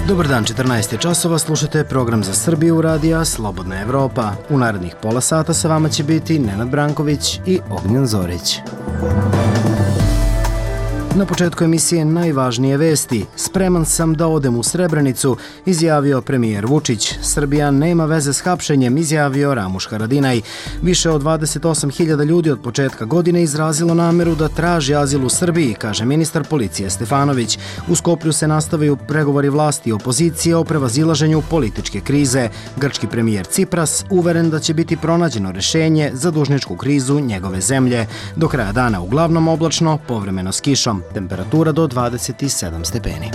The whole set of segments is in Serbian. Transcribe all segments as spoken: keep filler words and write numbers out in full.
Dobar dan, četrnaest je časova, slušate program za Srbiju radija Slobodna Evropa. U narednih pola sata sa vama će biti Nenad Branković i Ognjen Zorić. Na početku emisije najvažnije vesti. Spreman sam da odem u Srebrenicu, izjavio premijer Vučić. Srbija nema veze s hapšenjem, izjavio Ramuš Haradinaj. Više od dvadeset osam hiljada ljudi od početka godine izrazilo nameru da traži azil u Srbiji, kaže ministar policije Stefanović. U Skoplju se nastavaju pregovori vlasti i opozicije o prevazilaženju političke krize. Grčki premijer Cipras uveren da će biti pronađeno rešenje za dužničku krizu njegove zemlje. Do kraja dana uglavnom oblačno, povremeno s kišom. Temperatura do dvadeset sedam stepeni.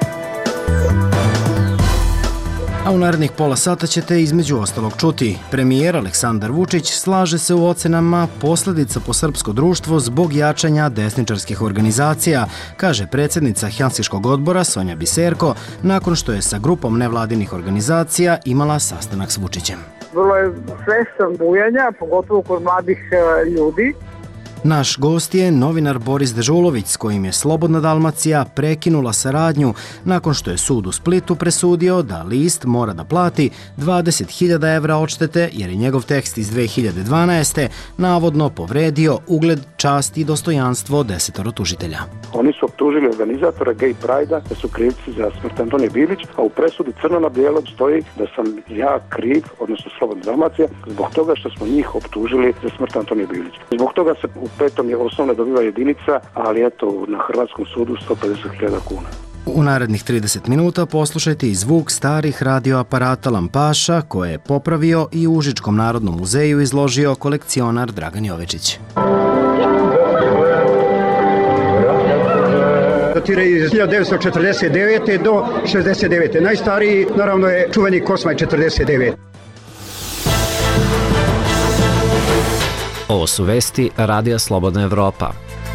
A u narednih pola sata ćete između ostalog čuti. Premijer Aleksandar Vučić slaže se u ocenama posledica po srpsko društvo zbog jačanja desničarskih organizacija, kaže predsjednica Helsinškog odbora Sonja Biserko, nakon što je sa grupom nevladinih organizacija imala sastanak s Vučićem. Vrlo je svestan bujanja, pogotovo kod mladih ljudi. Naš gost je novinar Boris Dežulović, s kojim je Slobodna Dalmacija prekinula saradnju nakon što je sud u Splitu presudio da list mora da plati dvadeset hiljada evra odštete jer je njegov tekst iz dve hiljade dvanaeste. navodno povredio ugled, čast i dostojanstvo desetoro tužitelja. Oni su optužili organizatora Gay Pride-a da su krivci za smrt Antonije Bilić, a u presudi crno na bijelo stoji da sam ja kriv, odnosno Slobodna Dalmacija, zbog toga što smo njih optužili za smrt Antonije Bilić. Zbog toga se u petom je osnovna dobiva jedinica, ali eto na Hrvatskom sudu sto pedeset hiljada kuna. U narednih trideset minuta poslušajte i zvuk starih radioaparata lampaša koje je popravio i u Užičkom narodnom muzeju izložio kolekcionar Dragan Jovečić. Datira iz hiljadu devetsto četrdeset devete. do šezdeset devete. Najstariji naravno je čuveni Kosmaj četrdeset devet. Ovo su vesti Radija Slobodna Evropa.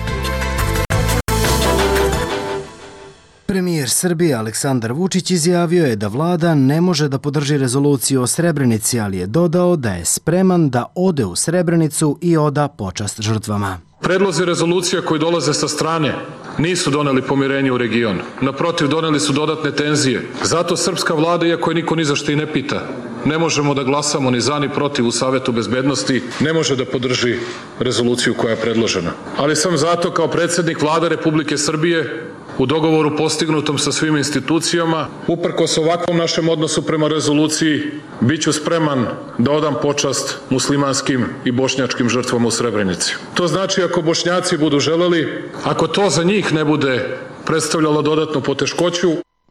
Premijer Srbije Aleksandar Vučić izjavio je da vlada ne može da podrži rezoluciju o Srebrenici, ali je dodao da je spreman da ode u Srebrenicu i oda počast žrtvama. Predlozi rezolucija koji dolaze sa strane nisu doneli pomirenje u regionu. Naprotiv, doneli su dodatne tenzije. Zato srpska vlada, iako je niko ni za što i ne pita, ne možemo da glasamo ni za ni protiv u Savetu bezbednosti, ne može da podrži rezoluciju koja je predložena. Ali sam zato kao predsjednik Vlade Republike Srbije u dogovoru postignutom sa svim institucijama, uprkos ovakvom našem odnosu prema rezoluciji, bit ću spreman da odam počast muslimanskim i bošnjačkim žrtvama u Srebrenici. To znači ako Bošnjaci budu želeli, ako to za njih ne bude predstavljalo dodatnu poteškoću.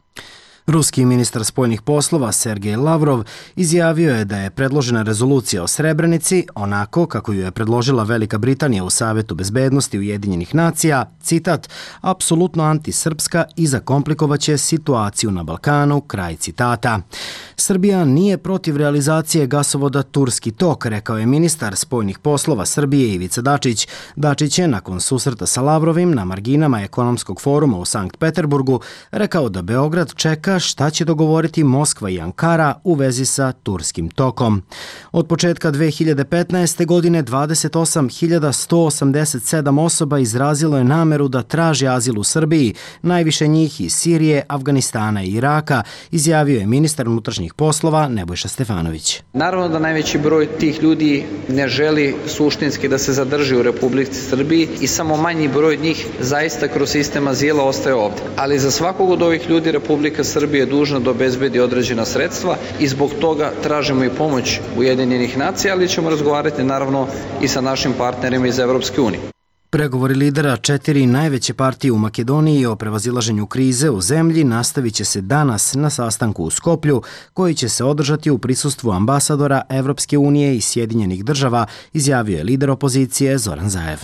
Ruski ministar spoljnih poslova Sergej Lavrov izjavio je da je predložena rezolucija o Srebrenici, onako kako ju je predložila Velika Britanija u Savetu bezbednosti Ujedinjenih nacija, citat, apsolutno antisrpska i zakomplikovaće situaciju na Balkanu, kraj citata. Srbija nije protiv realizacije gasovoda Turski tok, rekao je ministar spoljnih poslova Srbije Ivica Dačić. Dačić je nakon susreta sa Lavrovim na marginama ekonomskog foruma u Sankt Peterburgu rekao da Beograd čeka šta će dogovoriti Moskva i Ankara u vezi sa Turskim tokom. Od početka dve hiljade petnaeste. godine dvadeset osam hiljada sto osamdeset sedam osoba izrazilo je nameru da traži azil u Srbiji, najviše njih iz Sirije, Afganistana i Iraka, izjavio je ministar unutrašnjih poslova Nebojša Stefanović. Naravno da najveći broj tih ljudi ne želi suštinski da se zadrži u Republici Srbiji i samo manji broj njih zaista kroz sistem azila ostaje ovdje. Ali za svakog od ovih ljudi Republika Srbija je dužna da obezbedi određena sredstva i zbog toga tražimo i pomoć Ujedinjenih nacija, ali ćemo razgovarati naravno i sa našim partnerima iz Evropske unije. Pregovori lidera četiri najveće partije u Makedoniji o prevazilaženju krize u zemlji nastavit će se danas na sastanku u Skoplju, koji će se održati u prisustvu ambasadora Evropske unije i Sjedinjenih država, izjavio je lider opozicije Zoran Zaev.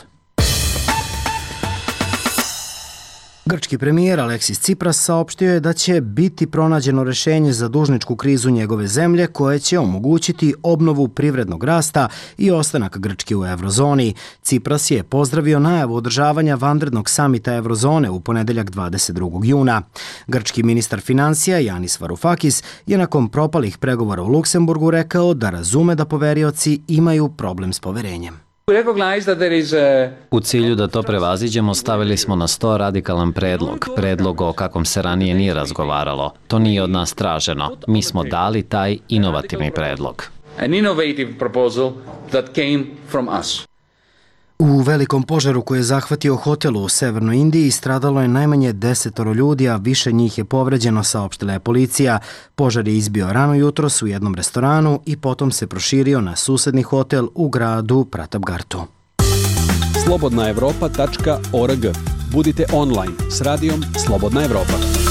Grčki premijer Aleksis Cipras saopštio je da će biti pronađeno rešenje za dužničku krizu njegove zemlje koje će omogućiti obnovu privrednog rasta i ostanak Grčke u eurozoni. Cipras je pozdravio najavu održavanja vanrednog samita eurozone u ponedeljak dvadeset drugog juna. Grčki ministar financija Yanis Varoufakis je nakon propalih pregovora u Luksemburgu rekao da razume da poverioci imaju problem s poverenjem. U cilju da to prevaziđemo, stavili smo na sto radikalan predlog, predlog o kakvom se ranije nije razgovaralo. To nije od nas traženo. Mi smo dali taj inovativni predlog. An innovative proposal that came from us. U velikom požaru koji je zahvatio hotel u Severnoj Indiji stradalo je najmanje desetoro ljudi, a više njih je povređeno, saopštila je policija. Požar je izbio rano jutros u jednom restoranu i potom se proširio na susedni hotel u gradu Pratapgartu. slobodna evropa tačka org. Budite online s radijom Slobodna Evropa.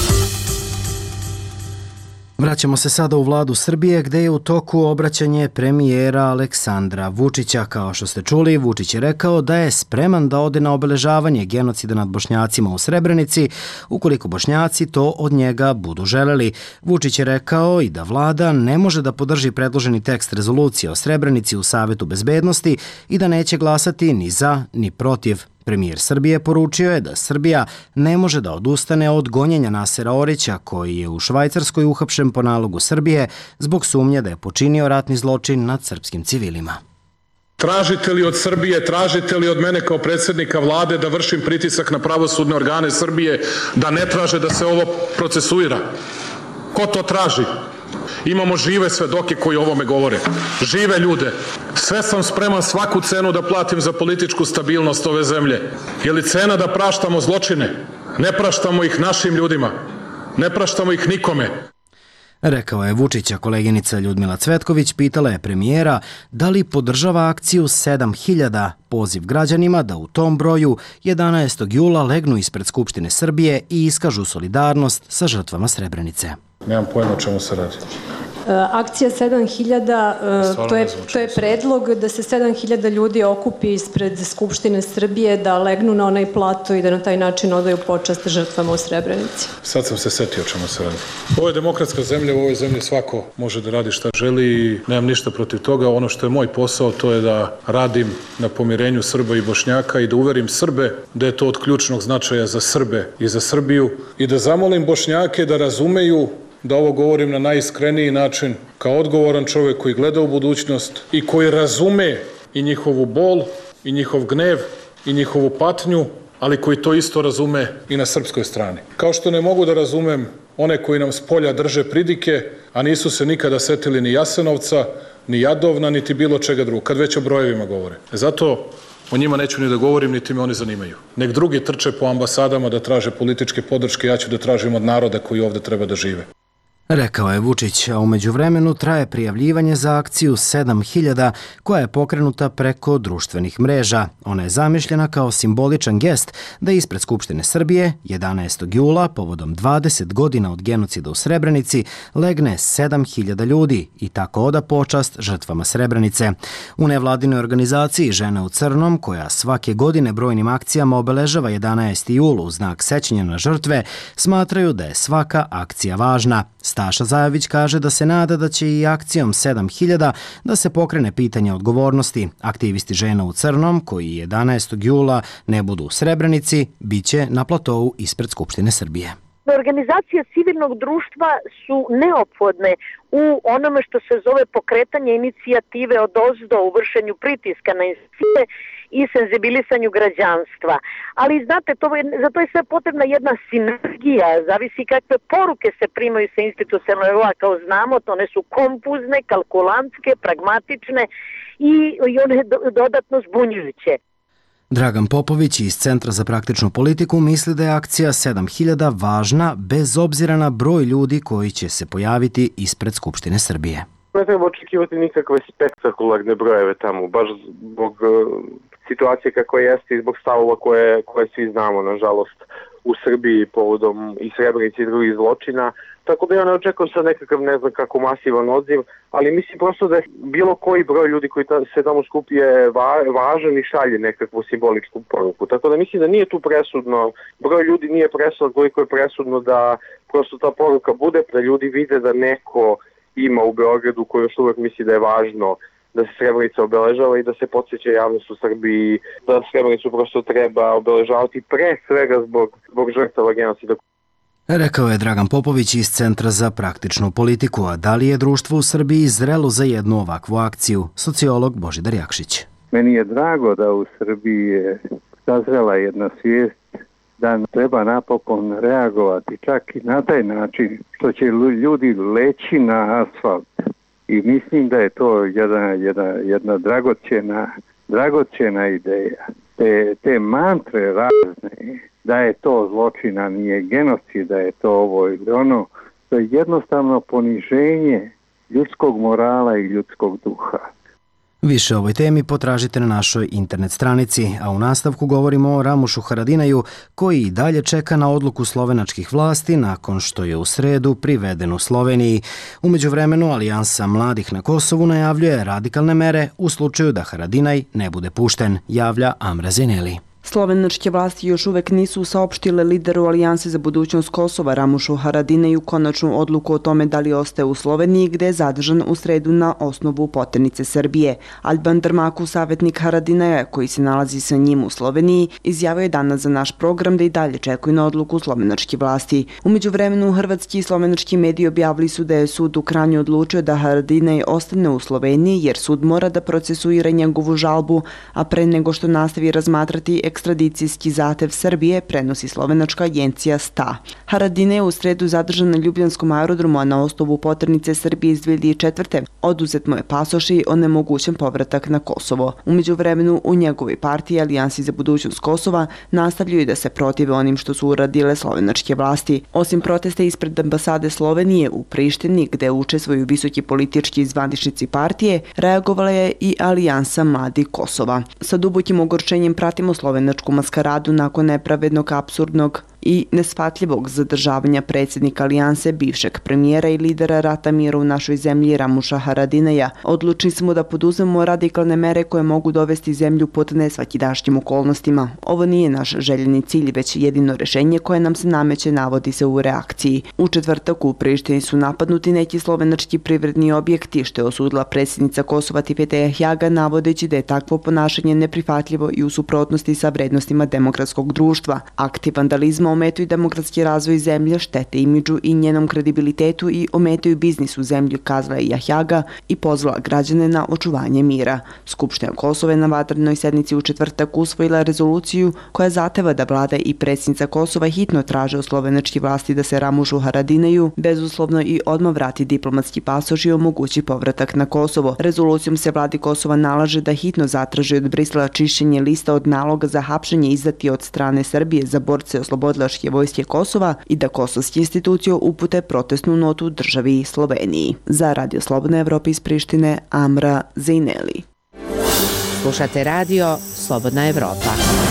Vraćamo se sada u vladu Srbije, gde je u toku obraćanje premijera Aleksandra Vučića. Kao što ste čuli, Vučić je rekao da je spreman da ode na obeležavanje genocida nad Bošnjacima u Srebrenici, ukoliko Bošnjaci to od njega budu želeli. Vučić je rekao i da vlada ne može da podrži predloženi tekst rezolucije o Srebrenici u Savetu bezbednosti i da neće glasati ni za ni protiv. Premijer Srbije poručio je da Srbija ne može da odustane od gonjenja Nasera Orića, koji je u Švajcarskoj uhapšen po nalogu Srbije zbog sumnje da je počinio ratni zločin nad srpskim civilima. Tražite li od Srbije, tražite li od mene kao predsjednika vlade da vršim pritisak na pravosudne organe Srbije da ne traže da se ovo procesuira? Ko to traži? Imamo žive svedoke koji o ovome govore. Žive ljude. Sve sam spreman svaku cenu da platim za političku stabilnost ove zemlje. Je li cena da praštamo zločine? Ne praštamo ih našim ljudima. Ne praštamo ih nikome. Rekao je Vučića. Koleginica Ljudmila Cvetković pitala je premijera da li podržava akciju sedam hiljada, poziv građanima da u tom broju jedanaestog jula legnu ispred Skupštine Srbije i iskažu solidarnost sa žrtvama Srebrenice. Nemam pojma o čemu se radi. Akcija sedam hiljada, to je, to je predlog da se sedam hiljada ljudi okupi ispred Skupštine Srbije, da legnu na onaj plato i da na taj način odaju počast žrtvama u Srebrenici. Sad sam se setio o čemu se radi. Ovo je demokratska zemlja, u ovoj zemlji svako može da radi šta želi i nemam ništa protiv toga. Ono što je moj posao, to je da radim na pomirenju Srba i Bošnjaka i da uverim Srbe da je to od ključnog značaja za Srbe i za Srbiju i da zamolim Bošnjake da razumeju da ovo govorim na najiskreniji način, kao odgovoran čovjek koji gleda u budućnost i koji razume i njihovu bol, i njihov gnev, i njihovu patnju, ali koji to isto razume i na srpskoj strani. Kao što ne mogu da razumem one koji nam s polja drže pridike, a nisu se nikada setili ni Jasenovca, ni Jadovna, niti bilo čega drugog, kad već o brojevima govore. Zato o njima neću ni da govorim, niti me oni zanimaju. Nek drugi trče po ambasadama da traže političke podrške, ja ću da tražim od naroda koji ovde treba da žive. Rekao je Vučić, a u međuvremenu traje prijavljivanje za akciju sedam hiljada koja je pokrenuta preko društvenih mreža. Ona je zamišljena kao simboličan gest da ispred Skupštine Srbije jedanaestog jula, povodom dvadeset godina od genocida u Srebrenici, legne sedam hiljada ljudi i tako oda počast žrtvama Srebrenice. U nevladinoj organizaciji Žena u crnom, koja svake godine brojnim akcijama obeležava jedanaesti jul u znak sećanja na žrtve, smatraju da je svaka akcija važna. Staša Zajović kaže da se nada da će i akcijom sedam hiljada da se pokrene pitanje odgovornosti. Aktivisti Žena u crnom, koji jedanaestog jula ne budu u Srebrenici, bit će na platovu ispred Skupštine Srbije. Organizacije civilnog društva su neophodne u onome što se zove pokretanje inicijative od ozdo u vršenju pritiska na institucije i senzibilisanju građanstva. Ali znate, to je, za to je sve potrebna jedna sinergija, zavisi kakve poruke se primaju sa institucionalnog nivoa, kao znamo, to one su kompuzne, kalkulantske, pragmatične i, i one dodatno zbunjujuće. Dragan Popović iz Centra za praktičnu politiku misli da je akcija sedam hiljada važna bez obzira na broj ljudi koji će se pojaviti ispred Skupštine Srbije. Ne treba očekivati nikakve spektakularne brojeve tamo, baš zbog uh, situacije kako jeste i zbog stavova koje, koje svi znamo, nažalost, u Srbiji povodom i Srebrenice i drugih zločina. Tako da ja ne očekujem sad nekakav, ne znam kako, masivan odziv, ali mislim prosto da je bilo koji broj ljudi koji ta, se tamo skupi je va, važan i šalje nekakvu simboličku poruku. Tako da mislim da nije tu presudno, broj ljudi nije presudno, koliko je presudno da prosto ta poruka bude, da ljudi vide da neko ima u Beogradu koji još uvek misli da je važno da se Srebrenica obeležava i da se podsjeća javnost u Srbiji, da Srebrenicu prosto treba obeležavati pre svega zbog, zbog žrtava genocida. Rekao je Dragan Popović iz Centra za praktičnu politiku, a da li je društvo u Srbiji zrelo za jednu ovakvu akciju? Sociolog Božidar Jakšić. Meni je drago da u Srbiji je sazrela jedna svijest da treba napokon reagovati čak i na taj način što će ljudi leći na asfalt. I mislim da je to jedna, jedna, jedna dragocjena, dragocjena ideja. Te, te mantre razne, da je to zločina, nije genocid, da je to ovo ili ono, to je jednostavno poniženje ljudskog morala i ljudskog duha. Više o ovoj temi potražite na našoj internet stranici, a u nastavku govorimo o Ramušu Haradinaju, koji i dalje čeka na odluku slovenačkih vlasti nakon što je u sredu priveden u Sloveniji. U međuvremenu Alijansa mladih na Kosovu najavljuje radikalne mere u slučaju da Haradinaj ne bude pušten, javlja Amra Zineli. Slovenačke vlasti još uvek nisu saopštile lideru Alijanse za budućnost Kosova Ramušu Haradinaju konačnu odluku o tome da li ostaje u Sloveniji, gde je zadržan u sredu na osnovu poternice Srbije. Alban Drmaku, savjetnik Haradinaja, koji se nalazi sa njim u Sloveniji, izjavio je danas za naš program da i dalje čekuju na odluku slovenačke vlasti. U međuvremenu, hrvatski i slovenački mediji objavili su da je sud u Kranju odlučio da Haradinaj ostane u Sloveniji, jer sud mora da procesuira njegovu žalbu, a pre nego što nastavi razmatrati ekstradicijski zahtev Srbije, prenosi slovenačka agencija S T A. Haradinaj je u sredu zadržan na Ljubljanskom aerodromu, a na osnovu poternice Srbije iz dve hiljade četvrte. Oduzet mu je pasoš i onemogućen povratak na Kosovo. U međuvremenu u njegovoj partiji Alijansi za budućnost Kosova nastavljaju da se protive onim što su uradile slovenačke vlasti. Osim protesta ispred ambasade Slovenije u Prištini, gde učestvuju visoki politički zvaničnici partije, reagovala je i Alijansa mladih Kosova. Sa dubokim ogorčenjem pratimo slovenačku maskaradu nakon nepravednog, apsurdnog i neshvatljivog zadržavanja predsjednika Alijanse, bivšeg premijera i lidera rata mira u našoj zemlji Ramuša Haradinaja. Odlučili smo da poduzmemo radikalne mere koje mogu dovesti zemlju pod nesvakidašnjim okolnostima. Ovo nije naš željeni cilj, već jedino rešenje koje nam se nameće, navodi se u reakciji. U četvrtak u Prištini su napadnuti neki slovenački privredni objekti, što je osudila predsjednica Kosova Tipete Jahjaga, navodeći da je takvo ponašanje neprihvatljivo i u suprotnosti sa vrednostima demokratskog društva. Akti vandalizma ometaju demokratski razvoj zemlje, štete imidžu i njenom kredibilitetu i ometaju biznis u zemlji, kazala je Jahjaga i pozvala građane na očuvanje mira. Skupština Kosova je na vanrednoj sednici u četvrtak usvojila rezoluciju koja zahteva da vlada i predsjednica Kosova hitno traže od slovenačkih vlasti da se Ramušu Haradinaju bezuslovno i odmah vrati diplomatski pasoš i omogući povratak na Kosovo. Rezolucijom se vladi Kosova nalaže da hitno zatraži od Brisela čišćenje lista od naloga za hapšenje izdati od strane Srbije za borce oslobodilačke vojske Kosova i da kosovske institucije upute protestnu notu državi Sloveniji. Za Radio Slobodna Evropa iz Prištine, Amra Zineli. Slušate radio Slobodna Evropa.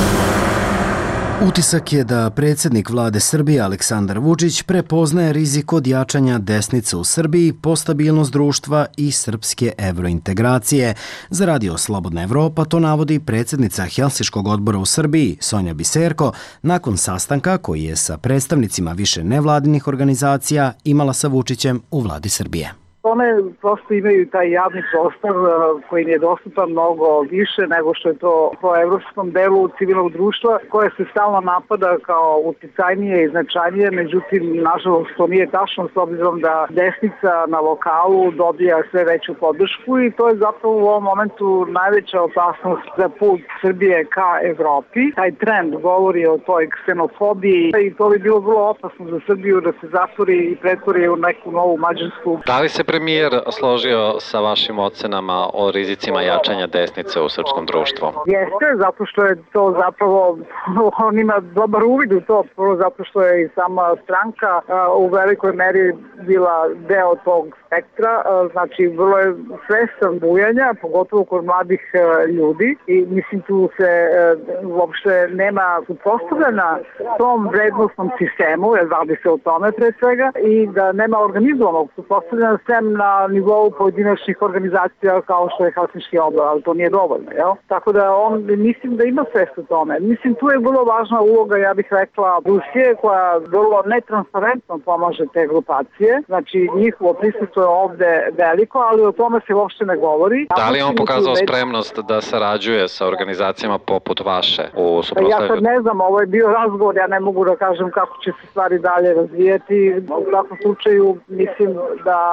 Utisak je da predsjednik vlade Srbije Aleksandar Vučić prepoznaje rizik od jačanja desnice u Srbiji po stabilnost društva i srpske evrointegracije. Za Radio Slobodna Evropa to navodi predsjednica Helsinškog odbora u Srbiji Sonja Biserko nakon sastanka koji je sa predstavnicima više nevladinih organizacija imala sa Vučićem u vladi Srbije. One prosto imaju taj javni prostor koji je dostupan mnogo više nego što je to po evropskom delu civilnog društva, koje se stalno napada kao uticajnije i značajnije, međutim, nažalost, to nije tačno s obzirom da desnica na lokalu dobija sve veću podršku i to je zapravo u ovom momentu najveća opasnost za put Srbije ka Evropi. Taj trend govori o toj ksenofobiji i to bi bilo vrlo opasno za Srbiju da se zatvori i pretvori u neku novu Mađarsku. Da li se premijer složio sa vašim ocenama o rizicima jačanja desnice u srpskom društvu? Jeste, zato što je to zapravo, on ima dobar uvid u to, prvo zato što je i sama stranka u velikoj meri bila deo tog spektra, znači vrlo je svestan bujanja, pogotovo kod mladih ljudi i mislim tu se uopšte nema suprotstavljena tom vrednostnom sistemu, jer radi se o tome pre svega, i da nema organizovanog suprotstavljena sem na nivou pojedinačnih organizacija kao što je Helsinški odbor, ali to nije dovoljno, jel? Tako da on, mislim da ima svest o tome. Mislim, tu je vrlo važna uloga, ja bih rekla, Rusije, koja vrlo netransparentno pomaže te grupacije. Znači, njihovo prisustvo je ovde veliko, ali o tome se uopšte ne govori. Da li je on pokazao spremnost da sarađuje sa organizacijama poput vaše u suprotstavljanju? Ja sad ne znam, ovo je bio razgovor, ja ne mogu da kažem kako će se stvari dalje razvijeti. U svakom slučaju, mislim da civilno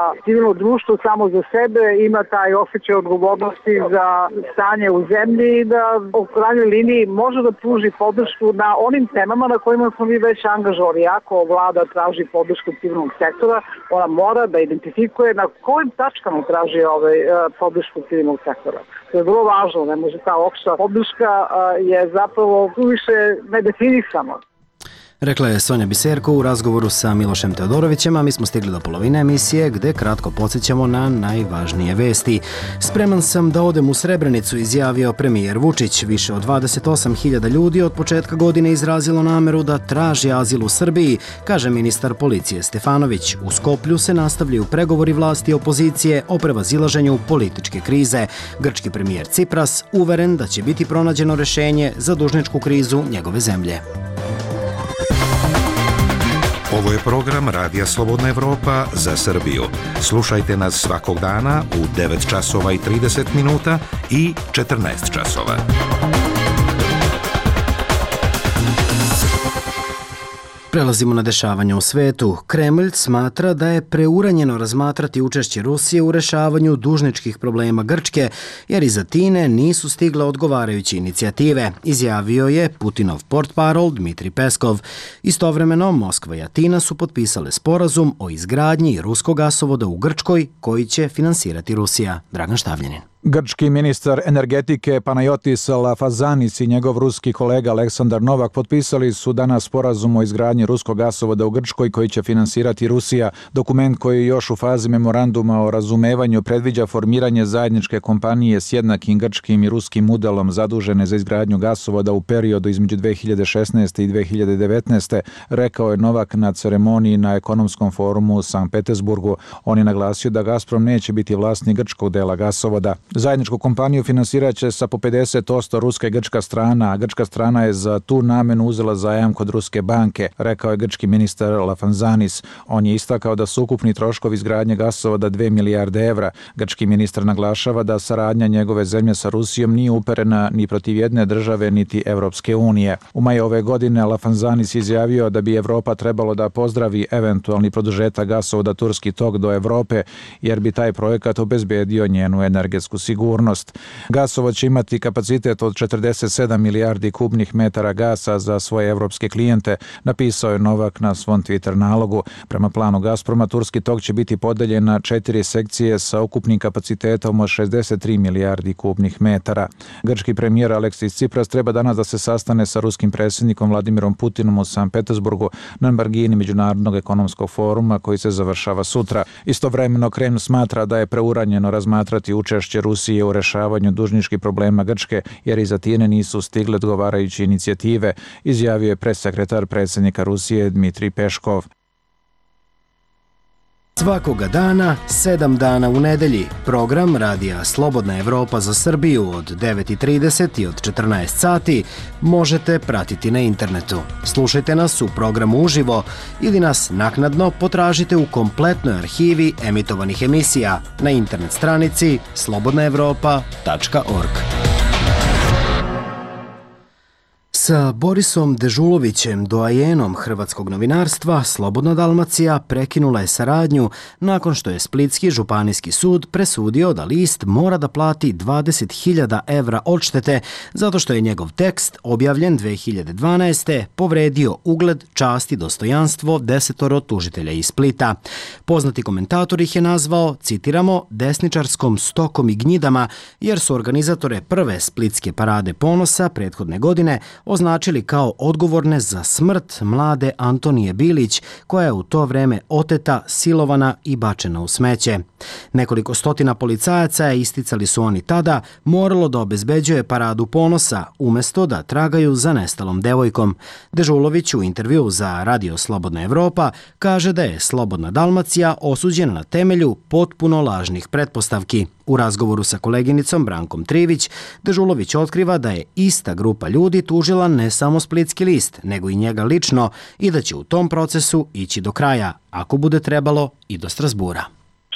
civilno društvo samo za sebe ima taj osjećaj odgovornosti za stanje u zemlji i da u krajnjoj liniji može da pruži podršku na onim temama na kojima smo mi već angažovali. Ako vlada traži podršku civilnog sektora, ona mora da identifikuje na kojim tačkama traži ovaj, podršku civilnog sektora. To je vrlo važno, ne može ta opšta podrška je zapravo više nedefinisano. Rekla je Sonja Biserko u razgovoru sa Milošem Teodorovićem, a mi smo stigli do polovine emisije gde kratko podsjećamo na najvažnije vesti. Spreman sam da odem u Srebrenicu, izjavio premijer Vučić. Više od dvadeset osam hiljada ljudi od početka godine izrazilo nameru da traži azil u Srbiji, kaže ministar policije Stefanović. U Skoplju se nastavljaju pregovori vlasti i opozicije o prevazilaženju političke krize. Grčki premijer Cipras uveren da će biti pronađeno rešenje za dužničku krizu njegove zemlje. Ovo je program Radija Slobodna Evropa za Srbiju. Slušajte nas svakog dana u devet časova i trideset minuta i četrnaest časova. Prelazimo na dešavanje u svetu. Kremlj smatra da je preuranjeno razmatrati učešće Rusije u rešavanju dužničkih problema Grčke, jer iz Atine nisu stigle odgovarajuće inicijative, izjavio je Putinov portparol Dmitri Peskov. Istovremeno, Moskva i Atina su potpisale sporazum o izgradnji ruskog gasovoda u Grčkoj koji će finansirati Rusija. Dragan Štavljanin. Grčki ministar energetike Panayotis Lafazanis i njegov ruski kolega Aleksandar Novak potpisali su danas sporazum o izgradnji ruskog gasovoda u Grčkoj koji će finansirati Rusija. Dokument koji je još u fazi memoranduma o razumevanju predviđa formiranje zajedničke kompanije s jednakim grčkim i ruskim udelom zadužene za izgradnju gasovoda u periodu između dve hiljade šesnaeste i dve hiljade devetnaeste, rekao je Novak na ceremoniji na ekonomskom forumu u Sankt Petersburgu. On je naglasio da Gazprom neće biti vlasnik grčkog dela gasovoda. Zajedničku kompaniju finansirat će sa po pedeset posto ruska i grčka strana, a grčka strana je za tu namenu uzela zajam kod ruske banke, rekao je grčki ministar Lafanzanis. On je istakao da su ukupni troškovi izgradnje gasovoda dve milijarde evra. Grčki ministar naglašava da saradnja njegove zemlje sa Rusijom nije uperena ni protiv jedne države niti Evropske unije. U maju ove godine Lafanzanis izjavio da bi Evropa trebalo da pozdravi eventualni produžetak gasovoda Turski tok do Evrope, jer bi taj projekat obezbedio njenu energetsku sigurnost. Gasovod će imati kapacitet od četrdeset sedam milijardi kubnih metara gasa za svoje evropske klijente, napisao je Novak na svom Twitter nalogu. Prema planu Gazproma, Turski tok će biti podeljen na četiri sekcije sa ukupnim kapacitetom od šezdeset tri milijardi kubnih metara. Grčki premijer Aleksis Cipras treba danas da se sastane sa ruskim predsjednikom Vladimirom Putinom u Sankt Petersburgu na margini Međunarodnog ekonomskog foruma koji se završava sutra. Istovremeno Kremlj smatra da je preuranjeno razmatrati učešće Rusije u rešavanju dužničkih problema Grčke, jer iz Atine nisu stigle odgovarajuće inicijative, izjavio je pressekretar predsjednika Rusije Dmitri Peškov. Svakoga dana, sedam dana u nedelji, program Radija Slobodna Evropa za Srbiju od devet i trideset i od četrnaest sati možete pratiti na internetu. Slušajte nas u programu uživo ili nas naknadno potražite u kompletnoj arhivi emitovanih emisija na internet stranici slobodna evropa tačka org. Sa Borisom Dežulovićem, doajenom hrvatskog novinarstva, Slobodna Dalmacija prekinula je saradnju nakon što je Splitski županijski sud presudio da list mora da plati dvadeset hiljada evra odštete zato što je njegov tekst, objavljen dve hiljade dvanaeste. povredio ugled, čast i dostojanstvo desetoro tužitelja iz Splita. Poznati komentator ih je nazvao, citiramo, desničarskom stokom i gnjidama, jer su organizatore prve Splitske parade ponosa prethodne godine označili kao odgovorne za smrt mlade Antonije Bilić, koja je u to vreme oteta, silovana i bačena u smeće. Nekoliko stotina policajaca, isticali su oni tada, moralo da obezbeđuje paradu ponosa, umesto da tragaju za nestalom devojkom. Dežulović u intervju za Radio Slobodna Evropa kaže da je Slobodna Dalmacija osuđena na temelju potpuno lažnih pretpostavki. U razgovoru sa koleginicom Brankom Trivić, Dežulović otkriva da je ista grupa ljudi tužila ne samo Splitski list, nego i njega lično i da će u tom procesu ići do kraja, ako bude trebalo i do Strasbura.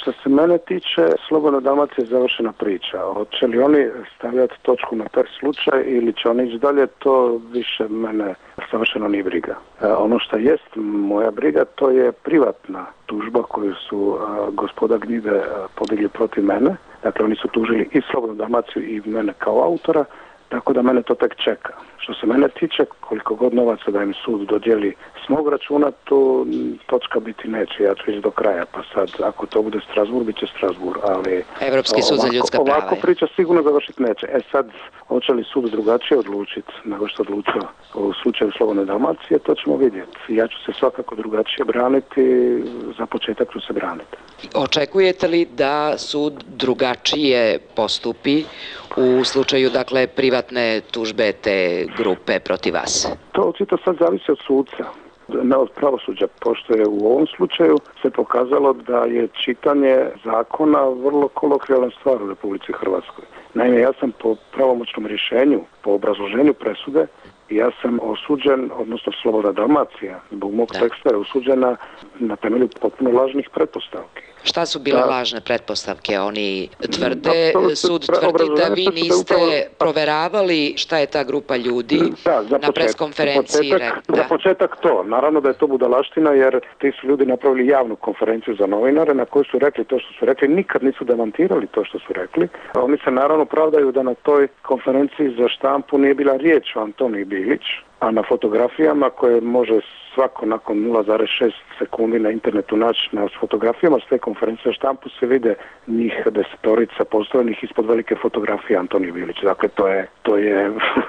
Što se mene tiče, Slobodna Dalmacija je završena priča. Hoće li oni stavljati točku na taj slučaj ili će oni ići dalje, to više mene savršeno nije briga. E, ono što jest moja briga, to je privatna tužba koju su a, gospoda Gnjide podigli protiv mene. Dakle, oni su tužili i Slobodnu Dalmaciju i mene kao autora, tako da mene to tek čeka. Što se mene tiče, koliko god novaca da im sud dodijeli s mog računa, to točka biti neće, ja ću ići do kraja, pa sad ako to bude Strasbourg, bit će Strasbourg, ali Evropski sud za ljudska prava. Ovako priča sigurno završiti neće. E sad, hoće li sud drugačije odlučiti nego što odlučio u slučaju Slobodne Dalmacije, to ćemo vidjeti. Ja ću se svakako drugačije braniti, za početak ću se braniti. Očekujete li da sud drugačije postupi u slučaju, dakle, privatne tužbe te grupe protiv vas? To očito sad zavisi od sudca, ne od pravosuđa, pošto je u ovom slučaju se pokazalo da je čitanje zakona vrlo kolokvijalna stvar u Republici Hrvatskoj. Naime, ja sam po pravomoćnom rješenju, po obrazloženju presude, ja sam osuđen, odnosno Slobodna Dalmacija, zbog mog da. teksta je osuđena na temelju potpuno lažnih pretpostavki. Šta su bile da. lažne pretpostavke? Oni tvrde, da, sud tvrdi da vi niste da upravo... proveravali šta je ta grupa ljudi da, za na početak, preskonferenciji. Za početak, da. za početak to. Naravno da je to budalaština jer ti su ljudi napravili javnu konferenciju za novinare na kojoj su rekli to što su rekli, nikad nisu demantirali to što su rekli. A oni se naravno pravdaju da na toj konferenciji za štampu nije bila riječ o Antoniji Bilić, a na fotografijama koje može svako nakon nula zarez šest sekundi na internetu naći na fotografijama s te konferencije štampu se vide njih desetorica postavljenih ispod velike fotografije Antonije Bilić. Dakle, to je, to je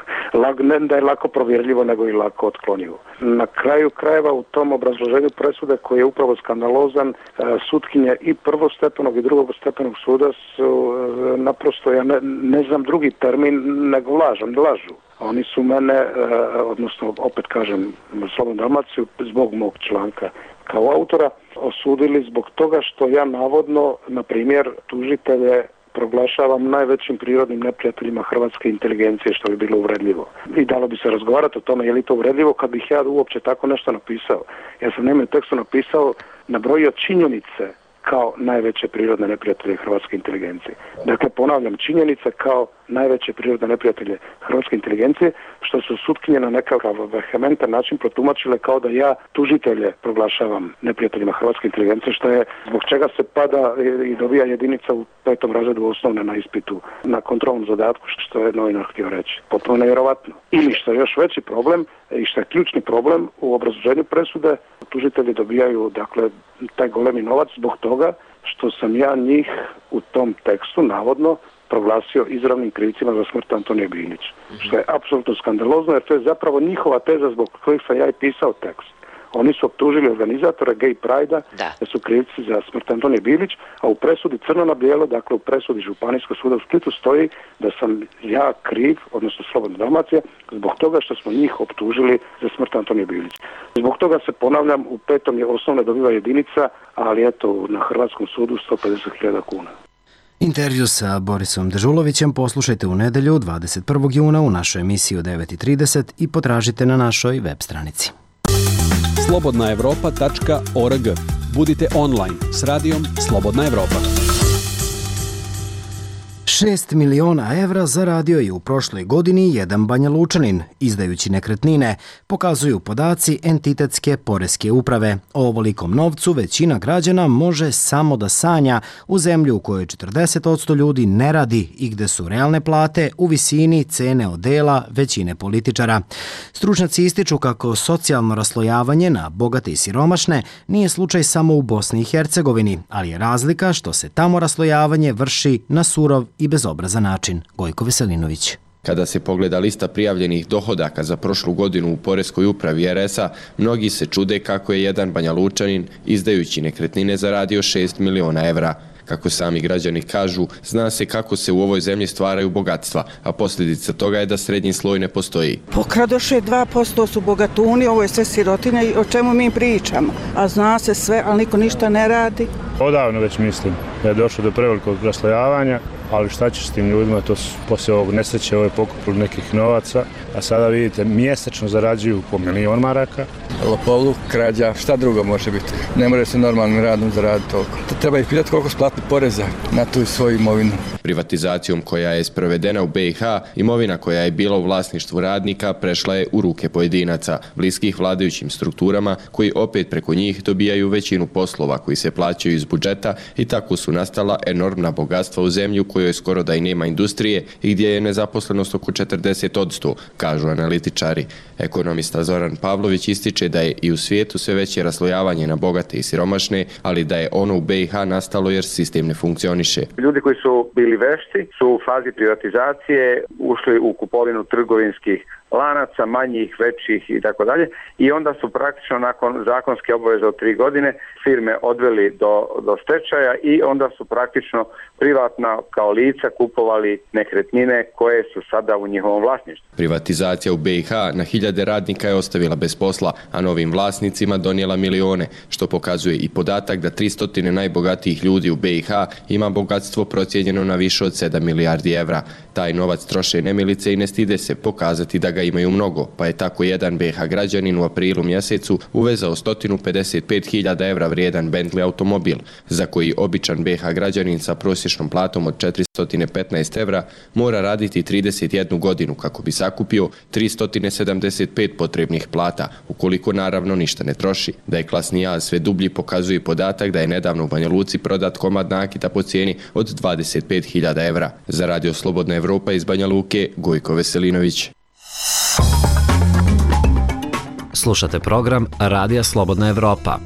ne da je lako provjerljivo, nego i lako otklonivo. Na kraju krajeva u tom obrazloženju presude koji je upravo skandalozan, sutkinje i prvostepenog i drugostepenog suda su naprosto, ja ne, ne znam drugi termin nego lažu, lažu. Oni su mene, odnosno opet kažem, Slobodnu Dalmaciju zbog mog članka kao autora osudili zbog toga što ja navodno, na primjer, tužitelje proglašavam najvećim prirodnim neprijateljima hrvatske inteligencije, što bi bilo uvredljivo. I dalo bi se razgovarati o tome je li to uvredljivo kad bih ja uopće tako nešto napisao. Ja sam naime u tekstu napisao, nabrojio činjenice kao najveće prirodne neprijatelje hrvatske inteligencije. Dakle, ponavljam, činjenice kao najveće prirodne neprijatelje hrvatske inteligencije, što su sutkinje na nekakav vehementan način protumačile kao da ja tužitelje proglašavam neprijateljima hrvatske inteligencije, što je zbog čega se pada i dobija jedinica u petom razredu osnovne na ispitu na kontrolnom zadatku, što je novinar htio reći. Potpuno nevjerovatno. Ili što je još veći problem i što je ključni problem u obrazloženju presude, tužitelji dobijaju, dakle, taj golemi novac zbog toga što sam ja njih u tom tekstu navodno proglasio izravnim krivcima za smrt Antonije Bilić. Mm-hmm. Što je apsolutno skandalozno jer to je zapravo njihova teza zbog kojih sam ja i pisao tekst. Oni su optužili organizatore Gay Pride-a da. da su krivci za smrt Antonije Bilić, a u presudi crno na bijelo, dakle u presudi Županijskog suda u Splitu stoji da sam ja kriv, odnosno Slobodna Dalmacija, zbog toga što smo njih optužili za smrt Antonije Bilić. Zbog toga se, ponavljam, u petom je osnovne dobiva jedinica, ali eto na Hrvatskom sudu sto pedeset hiljada kuna. Intervju sa Borisom Dežulovićem poslušajte u nedelju dvadeset prvog juna u našoj emisiji u devet i trideset i potražite na našoj web stranici. slobodna evropa tačka org. Budite online s radijom Slobodna Evropa. Šest miliona evra zaradio je u prošloj godini jedan Banja Lučanin, izdajući nekretnine, pokazuju podaci entitetske poreske uprave. O ovolikom novcu većina građana može samo da sanja u zemlju u kojoj četrdeset posto ljudi ne radi i gde su realne plate u visini cene odela većine političara. Stručnjaci ističu kako socijalno raslojavanje na bogate i siromašne nije slučaj samo u Bosni i Hercegovini, ali je razlika što se tamo raslojavanje vrši na surov i bezobrazan način. Gojko Veselinović. Kada se pogleda lista prijavljenih dohodaka za prošlu godinu u Poreskoj upravi er es a, mnogi se čude kako je jedan Banja Lučanin, izdajući nekretnine, zaradio šest miliona evra. Kako sami građani kažu, zna se kako se u ovoj zemlji stvaraju bogatstva, a posljedica toga je da srednji sloj ne postoji. Pokradoše dva posto su bogatuni, ovo je sve sirotinja i o čemu mi pričamo. A zna se sve, ali niko ništa ne radi. Odavno već mislim. da je došlo do prevelikog raslojavanja, ali šta će s tim ljudima, to su poslije ovog nesreće, ovo je pokupili nekih novaca, a sada vidite, mjesečno zarađuju po milion maraka. Lopovluk, krađa, šta drugo može biti? Ne može se normalnim radom zaraditi toliko. Treba ih pitati koliko splati poreza na tu svoju imovinu. Privatizacijom koja je sprovedena u be i ha, imovina koja je bila u vlasništvu radnika prešla je u ruke pojedinaca, bliskih vladajućim strukturama, koji opet preko njih dobijaju većinu poslova koji se plaćaju iz budžeta i tako su nastala enormna bogatstva u zemlji u kojoj skoro da i nema industrije i gdje je nezaposlenost oko četrdeset posto, kažu analitičari. Ekonomista Zoran Pavlović ističe da je i u svijetu sve veće raslojavanje na bogate i siromašne, ali da je ono u be i ha nastalo jer sistem ne funkcioniše. Ljudi koji su bili vešti su u fazi privatizacije ušli u kupovinu trgovinskih lanaca, manjih, većih i tako dalje, i onda su praktično nakon zakonske obaveze od tri godine firme odveli do, do stečaja i onda su praktično privatna kao lica kupovali nekretnine koje su sada u njihovom vlasništvu. Privatizacija u be i ha na hiljade radnika je ostavila bez posla, a novim vlasnicima donijela milione, što pokazuje i podatak da tristo najbogatijih ljudi u be i ha ima bogatstvo procijenjeno na više od sedam milijardi evra. Taj novac troše nemilice i ne stide se pokazati da ga imaju mnogo, pa je tako jedan be i ha građanin u aprilu mjesecu uvezao sto pedeset pet hiljada evra vrijedan Bentley automobil, za koji običan be i ha građanin sa prosječnom platom od četiristo petnaest evra mora raditi trideset jednu godinu kako bi sakupio tristo sedamdeset pet potrebnih plata, ukoliko naravno ništa ne troši. Da je klasni jaz sve dublji pokazuje podatak da je nedavno u Banja Luci prodat komad nakita po cijeni od dvadeset pet hiljada evra. Za Radio Slobodna Evropa iz Banja Luke, Gojko Veselinović. Slušate program Radija Slobodna Evropa.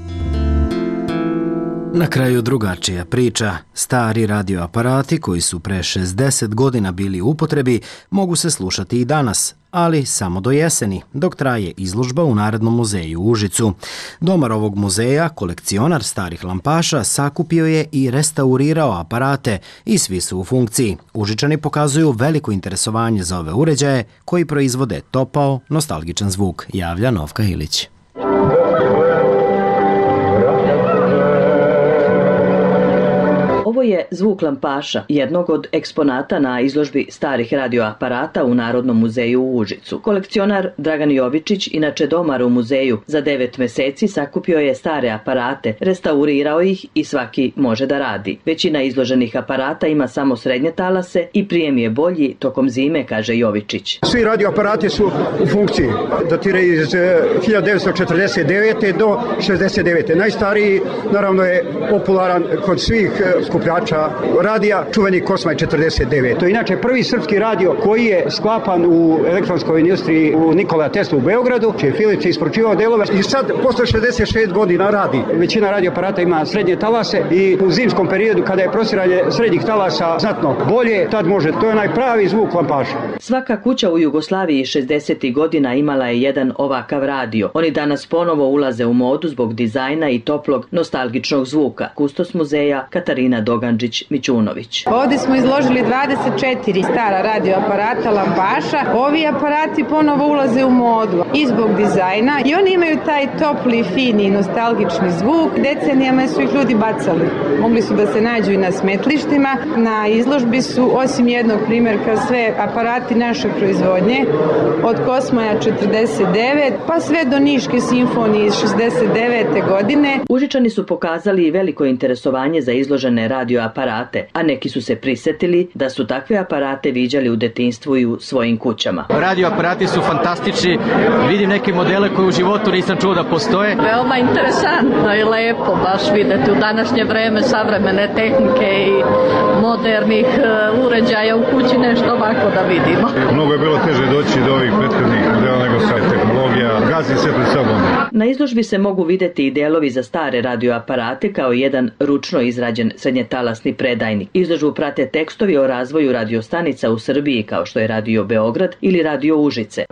Na kraju drugačija priča. Stari radioaparati koji su pre šezdeset godina bili u upotrebi mogu se slušati i danas, ali samo do jeseni, dok traje izložba u Narodnom muzeju u Užicu. Domar ovog muzeja, kolekcionar starih lampaša, sakupio je i restaurirao aparate i svi su u funkciji. Užičani pokazuju veliko interesovanje za ove uređaje koji proizvode topao, nostalgičan zvuk, javlja Novka Ilić. Ovo je zvuk lampaša, jednog od eksponata na izložbi starih radioaparata u Narodnom muzeju u Užicu. Kolekcionar Dragan Jovičić, inače domar u muzeju, za devet meseci sakupio je stare aparate, restaurirao ih i svaki može da radi. Većina izloženih aparata ima samo srednje talase i prijem je bolji tokom zime, kaže Jovičić. Svi radioaparati su u funkciji. Datiraju iz hiljadu devetsto četrdeset devete. do šezdeset devete. Najstariji, naravno, je popularan kod svih skupljača radija, čuveni Kosmaj četrdeset devet. To je inače prvi srpski radio koji je sklapan u elektronskoj industriji u Nikola Tesla u Beogradu, čiji je Philips isporučivao delove i sad posle šezdeset šest godina radi. Većina radioaparata ima srednje talase i u zimskom periodu kada je prostiranje srednjih talasa znatno bolje, tad može. To je onaj pravi zvuk lampaša. Svaka kuća u Jugoslaviji šezdesetih godina imala je jedan ovakav radio. Oni danas ponovo ulaze u modu zbog dizajna i toplog nostalgičnog zvuka. Kustos muzeja Katarina Dogančić-Mićunović. Ovdje smo izložili dvadeset četiri stara radioaparata lampaša. Ovi aparati ponovo ulaze u modu i zbog dizajna i oni imaju taj topli, fini, nostalgični zvuk. Decenijama su ih ljudi bacali. Mogli su da se nađu i na smetlištima. Na izložbi su, osim jednog primjerka, sve aparati naše proizvodnje, od Kosmaja četrdeset devet pa sve do Niške simfonije iz šezdeset devete. godine. Užičani su pokazali veliko interesovanje za izložene radioaparate, a neki su se prisetili da su takve aparate viđali u detinjstvu i u svojim kućama. Radioaparati su fantastični, vidim neke modele koje u životu nisam čuo da postoje. Veoma interesantno i lepo baš videti u današnje vreme savremene tehnike i modernih uređaja u kući, nešto ovako da vidimo. Mnogo je bilo teže doći do ovih prethodnih modela nego sad tehnologija, gazi sve pred sobom. Na izložbi se mogu videti i delovi za stare radioaparate kao jedan ručno izrađen srednjetalasni predajnik. Izložbu prate tekstovi o razvoju radiostanica u Srbiji kao što je Radio Beograd ili Radio Užice.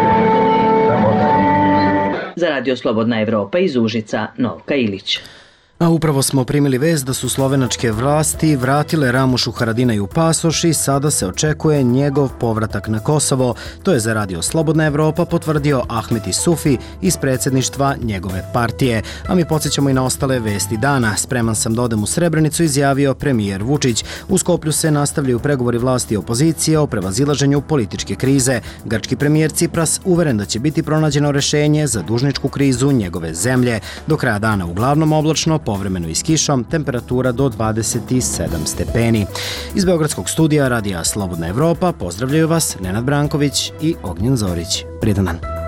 Za Radio Slobodna Evropa iz Užica, Novka Ilić. A upravo smo primili vest da su slovenačke vlasti vratile Ramušu Haradinaju pasoš i sada se očekuje njegov povratak na Kosovo. To je za Radio Slobodna Evropa potvrdio Ahmet Isufi iz predsjedništva njegove partije. A mi podsjećamo i na ostale vesti dana. Spreman sam da odem u Srebrenicu, izjavio premijer Vučić. U Skoplju se nastavljaju pregovori vlasti i opozicije o prevazilaženju političke krize. Grčki premijer Cipras uveren da će biti pronađeno rešenje za dužničku krizu njegove zemlje. Do kraja dana uglavnom oblačno, povremeno i s kišom, temperatura do dvadeset sedam stepeni. Iz Beogradskog studija Radija Slobodna Evropa pozdravljaju vas Nenad Branković i Ognjen Zorić. Prijetan dan.